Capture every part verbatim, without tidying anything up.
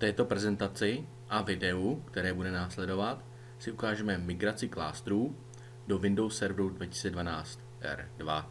této prezentaci a videu, které bude následovat, si ukážeme migraci klástrů do Windows Serveru dva tisíce dvanáct R dva.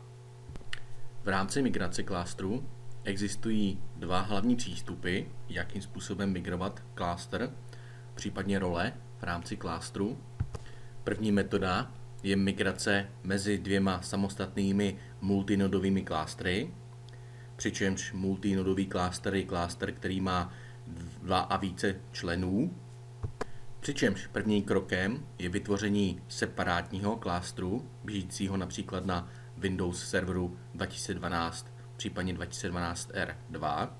V rámci migrace klástrů existují dva hlavní přístupy, jakým způsobem migrovat kláster, případně role v rámci klástru. První metoda je migrace mezi dvěma samostatnými multinodovými klástry, přičemž multinodový kláster je kláster, který má dva a více členů. Přičemž prvním krokem je vytvoření separátního klástru, běžícího například na Windows Serveru dva tisíce dvanáct, případně dva tisíce dvanáct R dva.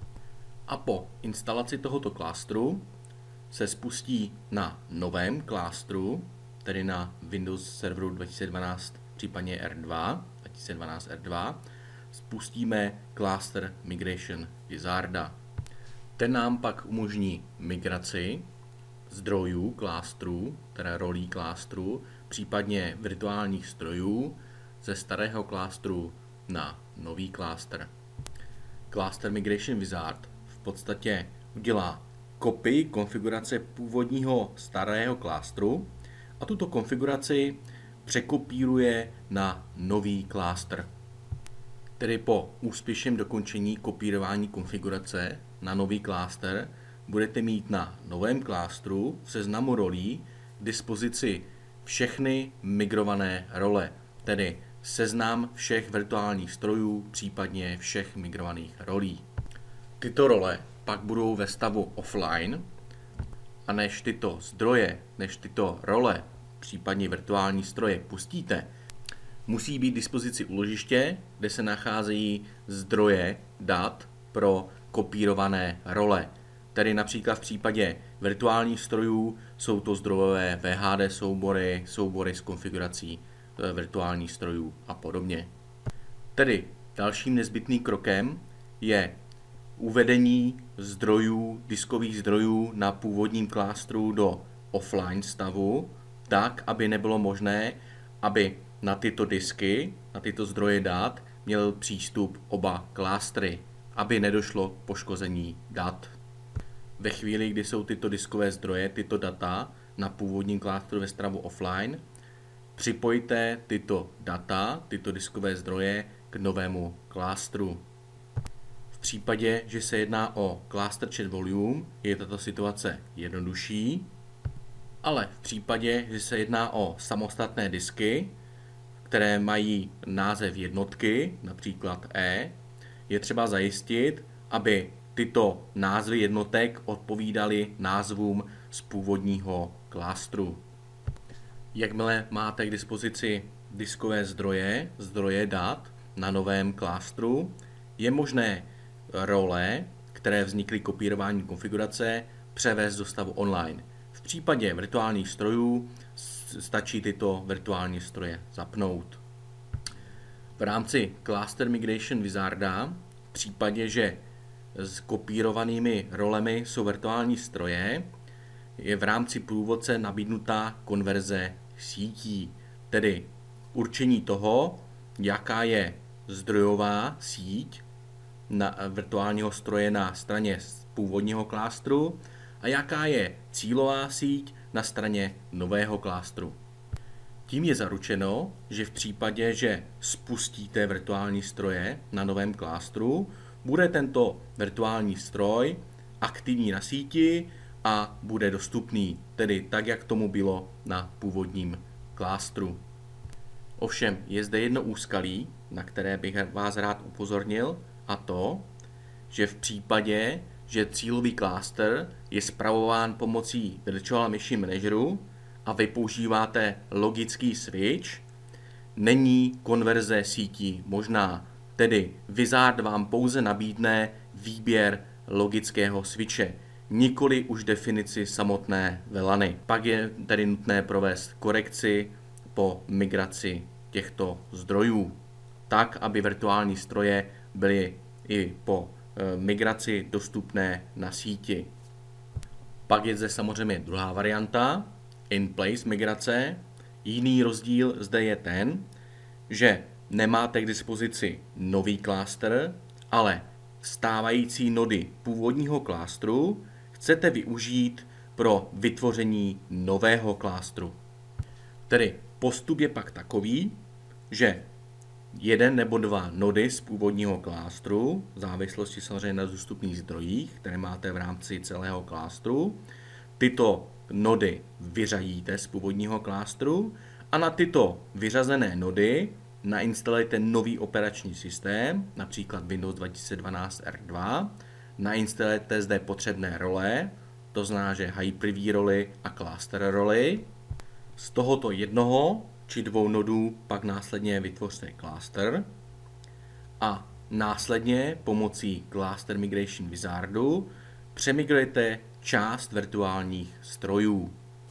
A po instalaci tohoto klástru se spustí na novém klástru, tedy na Windows Serveru dva tisíce dvanáct, případně R dva, dva tisíce dvanáct R dva, spustíme Cluster Migration Wizarda. Ten nám pak umožní migraci zdrojů klástrů, teda rolí klástru, případně virtuálních strojů ze starého klástru na nový kláster. Cluster Migration Wizard v podstatě udělá kopii konfigurace původního starého klástru a tuto konfiguraci překopíruje na nový kláster. Tedy po úspěšném dokončení kopírování konfigurace na nový kláster budete mít na novém klástru v seznamu rolí k dispozici všechny migrované role, tedy seznam všech virtuálních strojů, případně všech migrovaných rolí. Tyto role pak budou ve stavu offline a než tyto zdroje, než tyto role, případně virtuální stroje pustíte, musí být k dispozici úložiště, kde se nacházejí zdroje dat pro kopírované role. Tedy například v případě virtuálních strojů jsou to zdrojové V H D soubory, soubory s konfigurací virtuálních strojů a podobně. Tedy dalším nezbytným krokem je uvedení zdrojů, diskových zdrojů na původním klástru do offline stavu, tak, aby nebylo možné, aby na tyto disky, na tyto zdroje dat měl přístup oba klástry, aby nedošlo k poškození dat. Ve chvíli, kdy jsou tyto diskové zdroje, tyto data na původním klástru ve stavu offline, připojte tyto data, tyto diskové zdroje k novému klástru. V případě, že se jedná o Cluster Chat Volume, je tato situace jednodušší, ale v případě, že se jedná o samostatné disky, které mají název jednotky, například E, je třeba zajistit, aby tyto názvy jednotek odpovídaly názvům z původního klástru. Jakmile máte k dispozici diskové zdroje, zdroje dat na novém klástru, je možné role, které vznikly kopírováním konfigurace, převést do stavu online. V případě virtuálních strojů stačí tyto virtuální stroje zapnout. V rámci Cluster Migration Wizarda, v případě, že s kopírovanými rolemi jsou virtuální stroje, je v rámci průvodce nabídnutá konverze sítí, tedy určení toho, jaká je zdrojová síť na virtuálního stroje na straně původního klástru a jaká je cílová síť na straně nového klástru. Tím je zaručeno, že v případě, že spustíte virtuální stroje na novém klástru, bude tento virtuální stroj aktivní na síti a bude dostupný, tedy tak, jak tomu bylo na původním klástru. Ovšem je zde jedno úskalí, na které bych vás rád upozornil, a to, že v případě, že cílový kláster je spravován pomocí Virtual Machine Manageru a vy používáte logický switch, není konverze sítí možná. Tedy Wizard vám pouze nabídne výběr logického switche, nikoli už definici samotné velany. Pak je tedy nutné provést korekci po migraci těchto zdrojů, tak, aby virtuální stroje byly i po migraci dostupné na síti. Pak je zde samozřejmě druhá varianta, in-place migrace. Jiný rozdíl zde je ten, že nemáte k dispozici nový kláster, ale stávající nody původního klástru chcete využít pro vytvoření nového klastru. Tedy postup je pak takový, že jeden nebo dva nody z původního klastru, v závislosti samozřejmě na dostupných zdrojích, které máte v rámci celého klastru, tyto nody vyřadíte z původního klastru a na tyto vyřazené nody nainstalujete nový operační systém, například Windows dva tisíce dvanáct R dva, nainstalujete zde potřebné role, to znamená, že Hyper-V roli a cluster roli. Z tohoto jednoho či dvou nodů pak následně vytvořte cluster a následně pomocí Cluster Migration Wizardu přemigrujete část virtuálních strojů.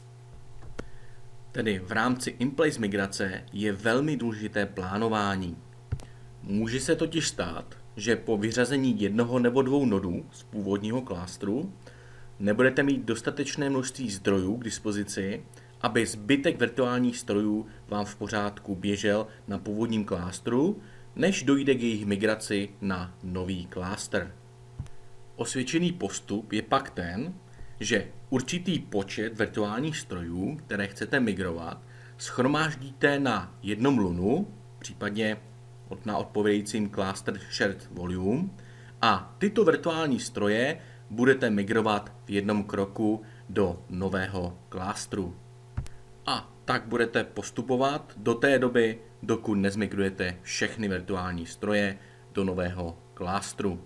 Tedy v rámci in-place migrace je velmi důležité plánování. Může se totiž stát, že po vyřazení jednoho nebo dvou nodů z původního klastru nebudete mít dostatečné množství zdrojů k dispozici, aby zbytek virtuálních strojů vám v pořádku běžel na původním klastru, než dojde k jejich migraci na nový klaster. Osvědčený postup je pak ten, že určitý počet virtuálních strojů, které chcete migrovat, shromáždíte na jednom lunu, případně na odpovědějícím cluster shared volume, a tyto virtuální stroje budete migrovat v jednom kroku do nového klastru. A tak budete postupovat do té doby, dokud nezmigrujete všechny virtuální stroje do nového klastru.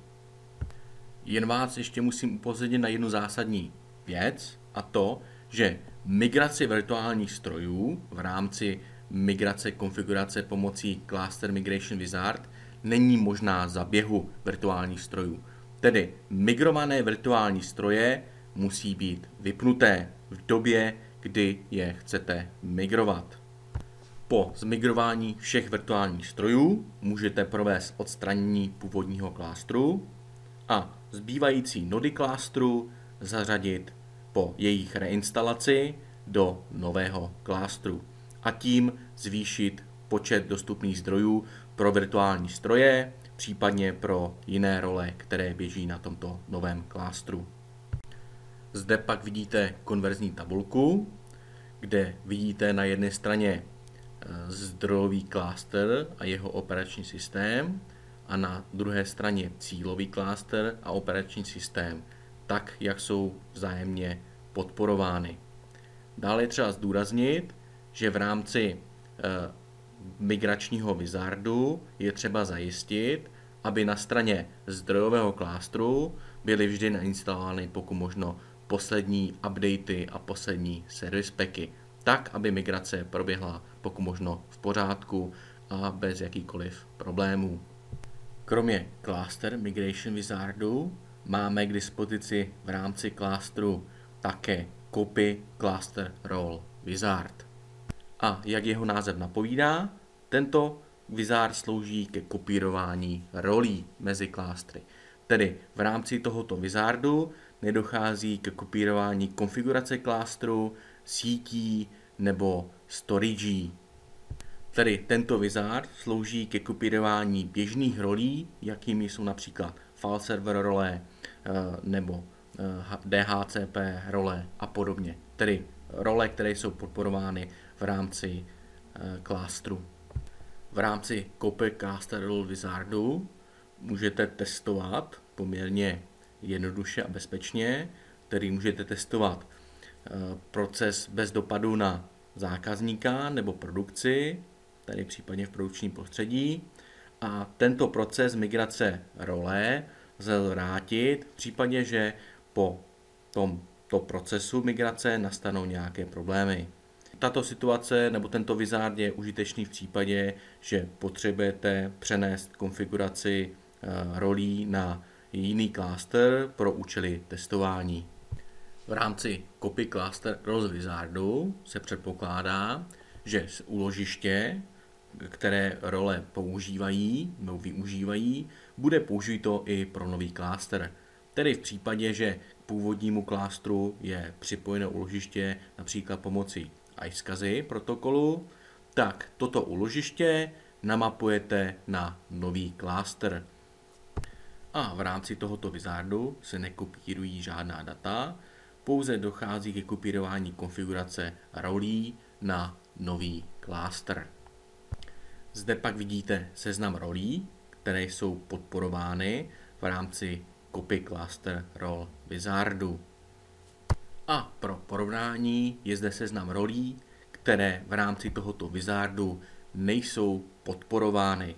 Jen vás ještě musím upozornit na jednu zásadní věc, a to, že migraci virtuálních strojů v rámci migrace konfigurace pomocí Cluster Migration Wizard není možná za běhu virtuálních strojů. Tedy migrované virtuální stroje musí být vypnuté v době, kdy je chcete migrovat. Po zmigrování všech virtuálních strojů můžete provést odstranění původního klastru a zbývající nody klastru zařadit po jejich reinstalaci do nového klastru a tím zvýšit počet dostupných zdrojů pro virtuální stroje, případně pro jiné role, které běží na tomto novém klastru. Zde pak vidíte konverzní tabulku, kde vidíte na jedné straně zdrojový klaster a jeho operační systém a na druhé straně cílový klaster a operační systém, tak jak jsou vzájemně podporovány. Dále je třeba zdůraznit, že v rámci eh, migračního wizardu je třeba zajistit, aby na straně zdrojového klastru byly vždy nainstalovány pokud možno poslední updaty a poslední service packy, tak, aby migrace proběhla pokud možno v pořádku a bez jakýchkoliv problémů. Kromě Cluster Migration Wizardu máme k dispozici v rámci klastru také Copy Cluster Role Wizard. A jak jeho název napovídá, tento wizard slouží ke kopírování rolí mezi klastry. Tedy v rámci tohoto wizardu nedochází ke kopírování konfigurace klastru, sítí nebo storage. Tedy tento wizard slouží ke kopírování běžných rolí, jakými jsou například file server role nebo D H C P role a podobně. Tedy role, které jsou podporovány v rámci klastru. V rámci Copy Cluster Role Wizardu můžete testovat poměrně jednoduše a bezpečně, tedy můžete testovat proces bez dopadu na zákazníka nebo produkci, tedy případně v produkčním prostředí. A tento proces migrace role lze vrátit v případě, že po tomto procesu migrace nastanou nějaké problémy. Tato situace nebo tento wizard je užitečný v případě, že potřebujete přenést konfiguraci rolí na jiný cluster pro účely testování. V rámci Copy Cluster Role Wizardu se předpokládá, že z úložiště, které role používají nebo využívají, bude použito i pro nový cluster. Tedy v případě, že k původnímu klastru je připojeno úložiště například pomocí iSCSI protokolu, tak toto úložiště namapujete na nový cluster. A v rámci tohoto wizardu se nekopírují žádná data, pouze dochází ke kopírování konfigurace rolí na nový klástr. Zde pak vidíte seznam rolí, které jsou podporovány v rámci Copy Cluster Role wizardu. A pro porovnání je zde seznam rolí, které v rámci tohoto wizardu nejsou podporovány.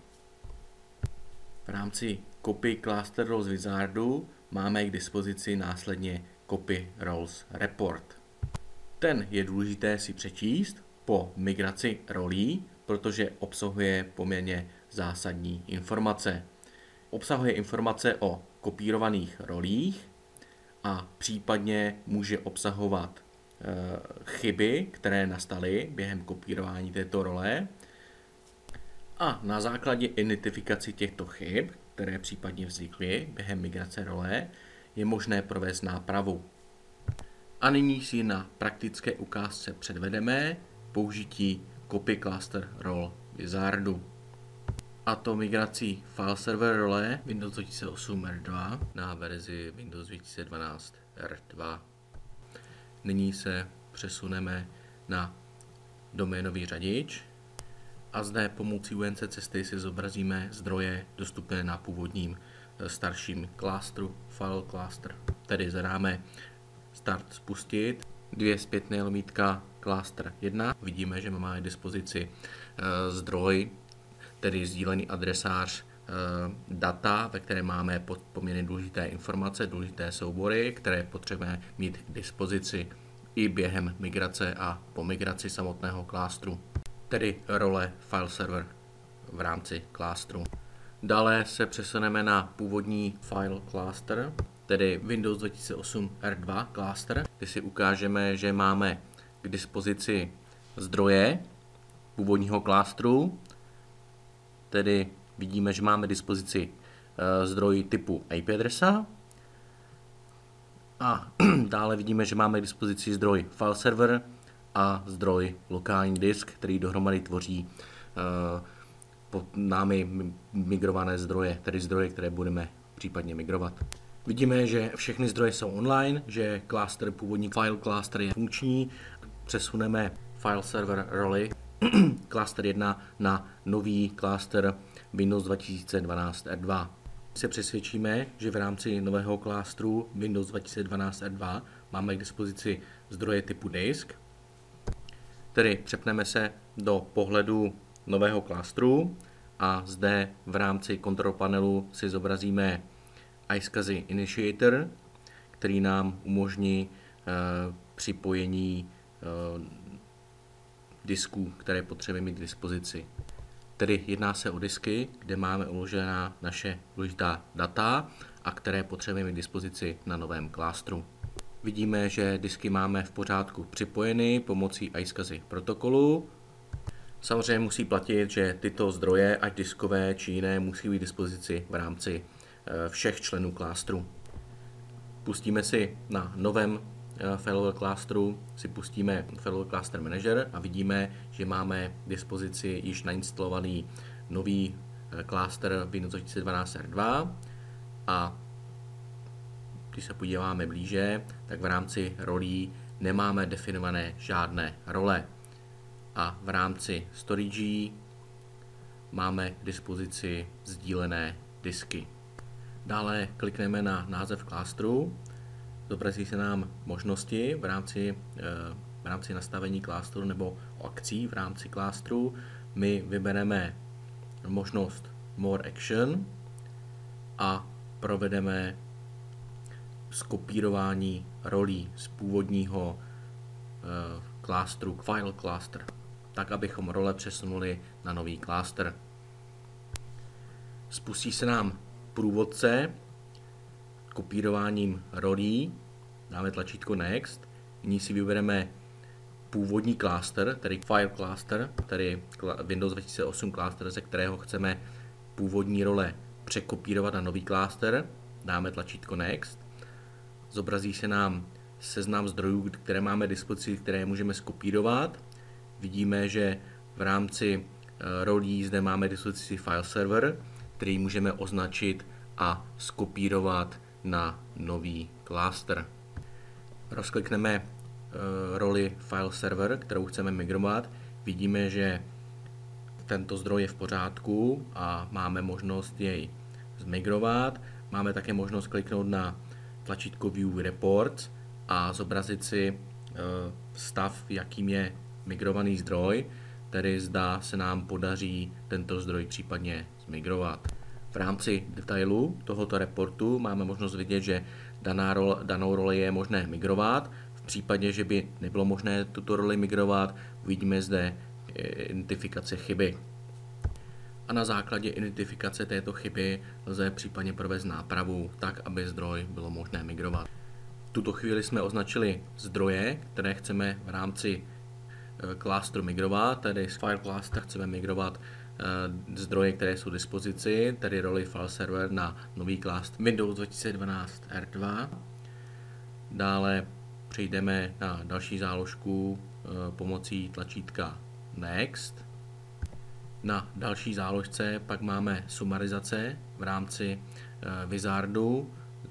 V rámci Copy Cluster Roles wizardu máme k dispozici následně Copy Roles Report. Ten je důležité si přečíst po migraci rolí, protože obsahuje poměrně zásadní informace. Obsahuje informace o kopírovaných rolích a případně může obsahovat e, chyby, které nastaly během kopírování této role. A na základě identifikaci těchto chyb, které případně vznikly během migrace role, je možné provést nápravu. A nyní si na praktické ukázce předvedeme použití Copy Cluster Role wizardu. A to migrací file server role Windows dva tisíce osm R dva na verzi Windows dva tisíce dvanáct R dva. Nyní se přesuneme na doménový řadič a zde pomocí U N C cesty si zobrazíme zdroje dostupné na původním starším klastru file cluster. Tedy zadáme start spustit, dvě zpětné lomítka cluster jedna. Vidíme, že máme k dispozici uh, zdroj, tedy sdílený adresář uh, data, ve které máme pod poměrně důležité informace, důležité soubory, které potřebujeme mít k dispozici i během migrace a po migraci samotného klastru, tedy role file server v rámci klastru. Dále se přesuneme na původní file cluster, tedy Windows dva tisíce osm R dva cluster, kde si ukážeme, že máme k dispozici zdroje původního klastru, tedy vidíme, že máme k dispozici uh, zdroj typu I P adresa a dále vidíme, že máme k dispozici zdroj file server a zdroj lokální disk, který dohromady tvoří uh, pod námi migrované zdroje, tedy zdroje, které budeme případně migrovat. Vidíme, že všechny zdroje jsou online, že cluster, původní file cluster je funkční. Přesuneme file server roli cluster jedna na nový cluster Windows dva tisíce dvanáct R dva. Se přesvědčíme, že v rámci nového klastru Windows dva tisíce dvanáct R dva máme k dispozici zdroje typu disk. Tedy přepneme se do pohledu nového klastru a zde v rámci control panelu si zobrazíme iSCSI Initiator, který nám umožní uh, připojení uh, disků, které potřebujeme mít k dispozici. Tedy jedná se o disky, kde máme uložená naše důležitá data a které potřebujeme mít k dispozici na novém klastru. Vidíme, že disky máme v pořádku připojeny pomocí iSCSI protokolu. Samozřejmě musí platit, že tyto zdroje, ať diskové či jiné, musí být k dispozici v rámci všech členů klastru. Pustíme si na novém failover clusteru, si pustíme failover cluster manager a vidíme, že máme k dispozici již nainstalovaný nový cluster Windows dva tisíce dvanáct R dva a když se podíváme blíže, tak v rámci rolí nemáme definované žádné role a v rámci storage máme k dispozici sdílené disky. Dále klikneme na název klastru, zobrazí se nám možnosti v rámci, v rámci nastavení klastru nebo akcí v rámci klastru. My vybereme možnost More Action a provedeme skopírování rolí z původního klastru File Cluster, tak abychom role přesunuli na nový cluster. Spustí se nám průvodce kopírováním rolí, dáme tlačítko Next, nyní si vybereme původní cluster, tedy File Cluster, tedy Windows dva tisíce osm cluster, ze kterého chceme původní role překopírovat na nový cluster, dáme tlačítko Next, zobrazí se nám seznam zdrojů, které máme k dispozici, které můžeme skopírovat. Vidíme, že v rámci rolí zde máme k dispozici file server, který můžeme označit a skopírovat na nový klástr. Rozklikneme e, roli File Server, kterou chceme migrovat. Vidíme, že tento zdroj je v pořádku a máme možnost jej zmigrovat. Máme také možnost kliknout na tlačítko View Reports a zobrazit si e, stav, jakým je migrovaný zdroj, tedy zda se nám podaří tento zdroj případně zmigrovat. V rámci detailu tohoto reportu máme možnost vidět, že daná role, danou roli je možné migrovat. V případě, že by nebylo možné tuto roli migrovat, uvidíme zde identifikace chyby. A na základě identifikace této chyby lze případně provést nápravu tak, aby zdroj bylo možné migrovat. V tuto chvíli jsme označili zdroje, které chceme v rámci klastru migrovat, tedy z File Cluster chceme migrovat zdroje, které jsou k dispozici, tedy roli File Server na nový klastr Windows dva tisíce dvanáct R dva. Dále přejdeme na další záložku pomocí tlačítka Next. Na další záložce pak máme sumarizace v rámci Wizardu.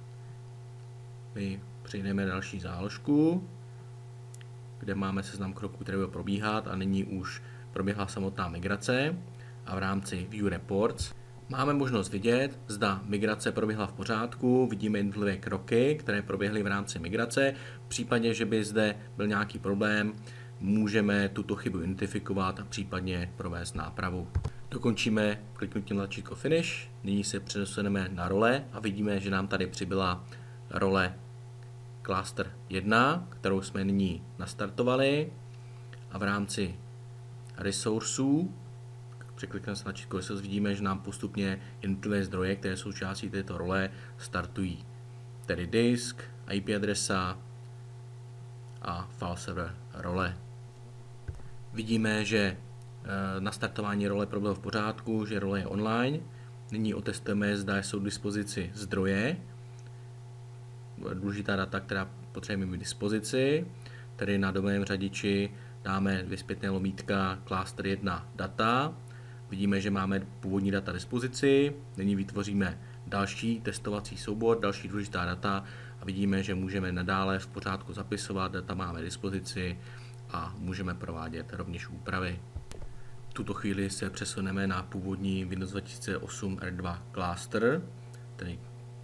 My přejdeme na další záložku, kde máme seznam kroků, které budou probíhat, a nyní už proběhla samotná migrace. A v rámci View Reports máme možnost vidět, zda migrace proběhla v pořádku, vidíme jednotlivé kroky, které proběhly v rámci migrace. V případě, že by zde byl nějaký problém, můžeme tuto chybu identifikovat a případně provést nápravu. Dokončíme kliknutím na tlačítko Finish, nyní se přesuneme na role a vidíme, že nám tady přibyla role Cluster jedna, kterou jsme nyní nastartovali, a v rámci Resourců překlikneme se na tlačítko Resource, vidíme, že nám postupně jednotlivé zdroje, které jsou částí této role, startují. Tedy disk, I P adresa a file server role. Vidíme, že nastartování role proběhlo v pořádku, že role je online. Nyní otestujeme, zda jsou k dispozici zdroje, důležitá data, která potřebujeme mít k dispozici. Tedy na domovém řadiči dáme dvě zpětné lomítka Cluster jedna data. Vidíme, že máme původní data k dispozici. Nyní vytvoříme další testovací soubor, další důležitá data a vidíme, že můžeme nadále v pořádku zapisovat, data máme k dispozici a můžeme provádět rovněž úpravy. V tuto chvíli se přesuneme na původní Windows dva tisíce osm R dva Cluster, tedy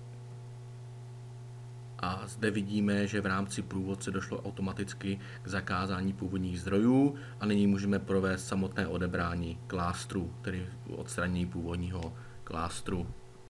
a zde vidíme, že v rámci průvodce došlo automaticky k zakázání původních zdrojů a nyní můžeme provést samotné odebrání klastru, tedy odstranění původního klastru.